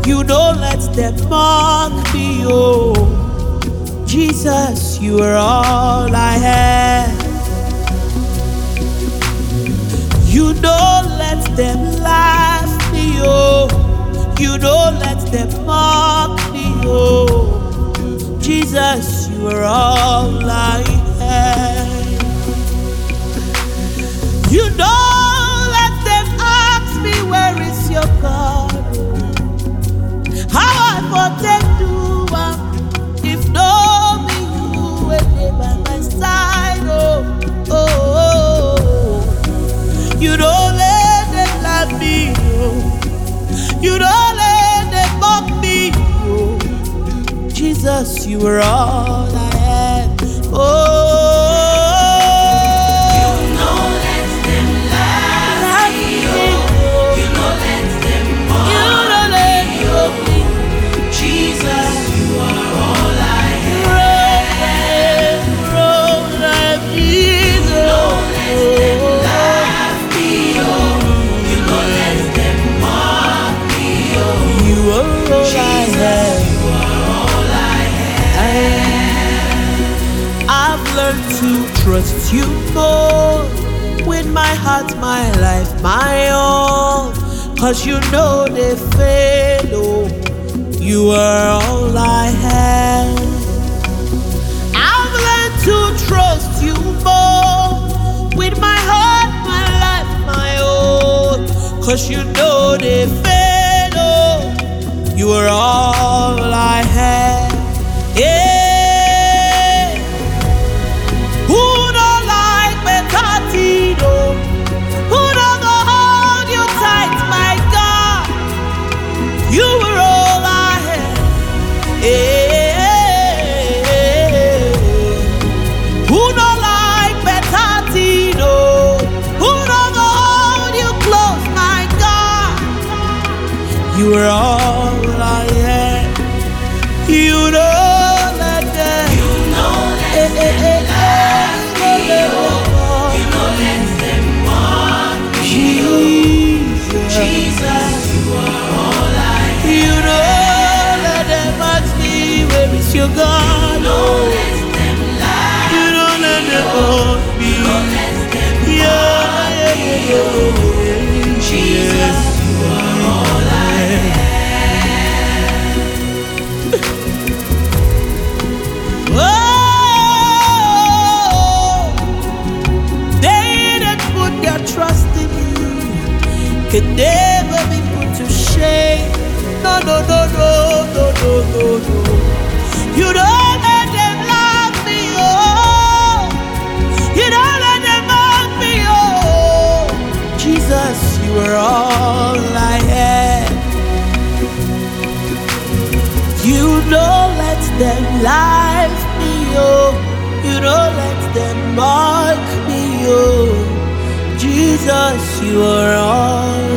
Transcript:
You don't let them mock me, oh. Jesus, you are all I have. You don't let them laugh me, oh. You don't let them mock me, oh. Jesus, you are all I have. You don't let them ask me, where is your God? How I protect you if no be you when they by my side, oh, oh, oh. You don't let them laugh me, oh. You don't let them mock me, oh. Jesus, you are all I have, oh. To trust you more with my heart, my life, my all, 'cause you know they fail, oh. You are all I have. I've learned to trust you more with my heart, my life, my all, 'cause you know they fail, oh. You are all I have, yeah. You are all I have. You don't let them. You don't let them laugh me, oh. You don't let them mock me, oh. Jesus, you are all I have. You don't let them ask me, where is your God? You don't let them laugh. You don't let them mock me. You don't let them mock me, oh. Jesus, you are all I have. Trust in you can never be put to shame. No, no, no, no, no, no, no, no. You don't let them love me, oh. You don't let them mock me, oh. Jesus, you are all I have. You don't let them laugh me, oh. You don't let them mock me, oh. Jesus, you are all